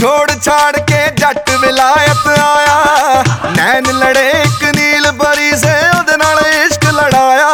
छोड़ छाड़ के जट विलायत आया, नैन लड़े एक नील परी से ओदे नाल इश्क लड़ाया।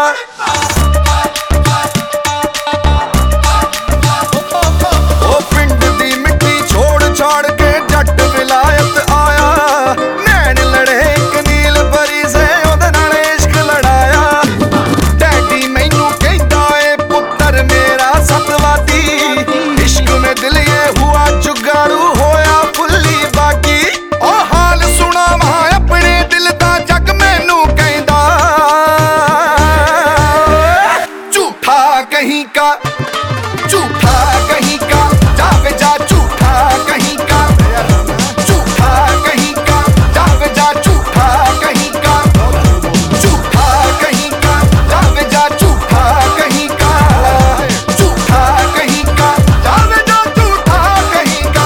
ओ पिंड दी मिट्टी छोड़ छाड़ के जट विलायत आया, नैन लड़े एक नील परी से ओदे नाल इश्क लड़ाया। डैडी मैनू कहंदा ए पुत्तर मेरा सतवादी, इश्क में दिल ये हुआ जुगाड़ू होया फुल्ली बाकी। ओ हाल सुना वहां अपने दिल दा जग मैनू कहंदा, झूठा कहीं का, झूठा कहीं का, जावे जा झूठा कहीं का, झूठा कहीं का, जावे जा झूठा कहीं का, झूठा कहीं का, जावे जा झूठा कहीं का, झूठा कहीं का, जावे जा झूठा कहीं का।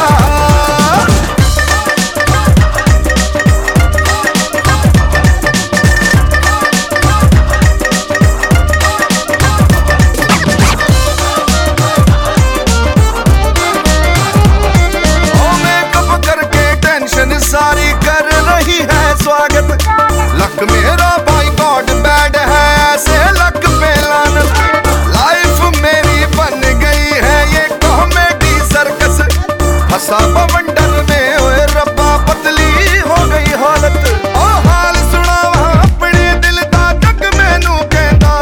सारी कर रही है स्वागत, लक मेरा भाई गॉड बैड है ऐसे लक पे लानत। लाइफ मेरी बन गई है ये कॉमेडी सर्कस, फंसा बवंडर में ओए रब्बा पतली हो गई हालत। ओ हाल सुना वहां अपने दिल दा जग मैनू कहंदा,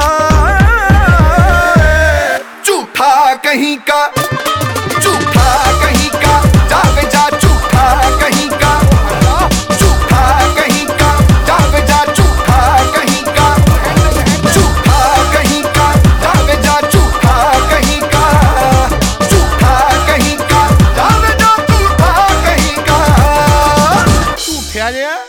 झूठा कहीं का, झूठा कहीं का, जावे जा झूठा कहीं का, झूठा कहीं का, जावे जा झूठा कहीं का, झूठा कहीं का, जावे जा झूठा कहीं का, झूठा कहीं का, जावे जा झूठा कहीं का। झूठा